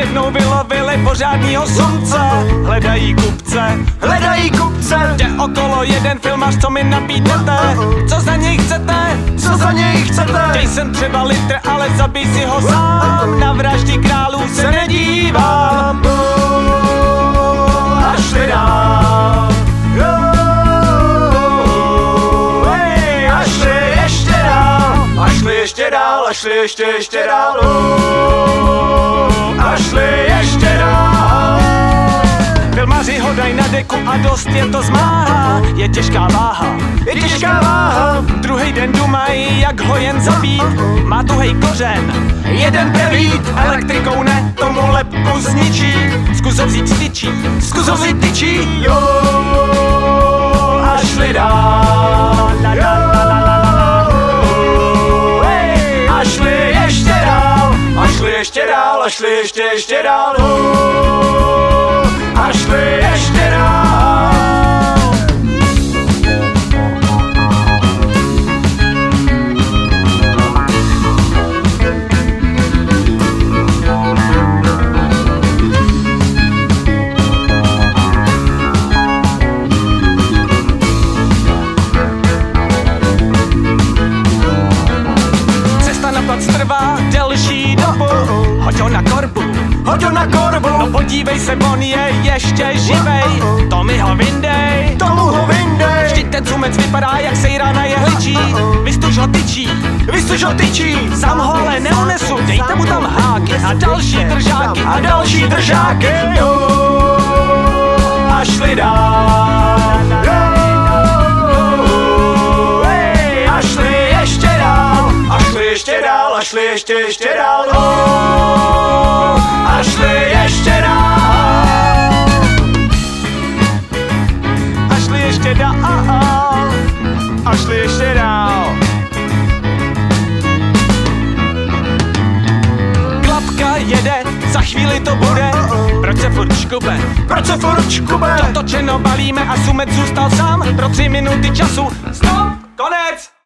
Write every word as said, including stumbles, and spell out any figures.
jednou vylovili pořádnýho sumce. Hledají kupce, hledají kupce. jde okolo jeden filmař, co mi nabídnete. Co za něj chcete? Co za něj chcete? Dej sem třeba litr, ale zabij si ho sám. Na vraždy králů se nedívám. A šli dál. A šli ještě dál. A šli ještě dál. A šli ještě, ještě dál. A šli ještě dál. Filmaři ho daj na deku a dost je to zmáhá. Je těžká váha, Je těžká váha. druhý den dumají, jak ho jen zabít. Má tuhej kořen, Jeden prevít. elektrikou ne, tomu lepku zničí. Zkus ho vzít tyčí, Zkus ho vzít tyčí. Jo. A šli dál. A šli ještě dál. A šli ještě dál. A šli ještě, ještě dál. A šli ještě dál. cesta na plac trvá delší dobu. Hoď ho na korbu, Hoď ho na korbu. no podívej se, on je ještě živej. To mi ho vyndej, Tomu ho vyndej. vždyť ten cumec vypadá jak sejra na jehličí. Vystuž ho tyčí, Vystuž ho tyčí. sám ho ale neunesu. Dejte mu tam háky a další držáky. A další držáky. Jo. A šli dál. A šli ještě dál. A šli ještě dál. A šli ještě, ještě dál. A šli ještě dál. A šli ještě dál, a šli ještě dál. Klapka jede, za chvíli to bude. Proč se furt škube? Proč se furt škube? Točeno balíme a sumec zůstal sám. Pro tři minuty času. Stop! Konec!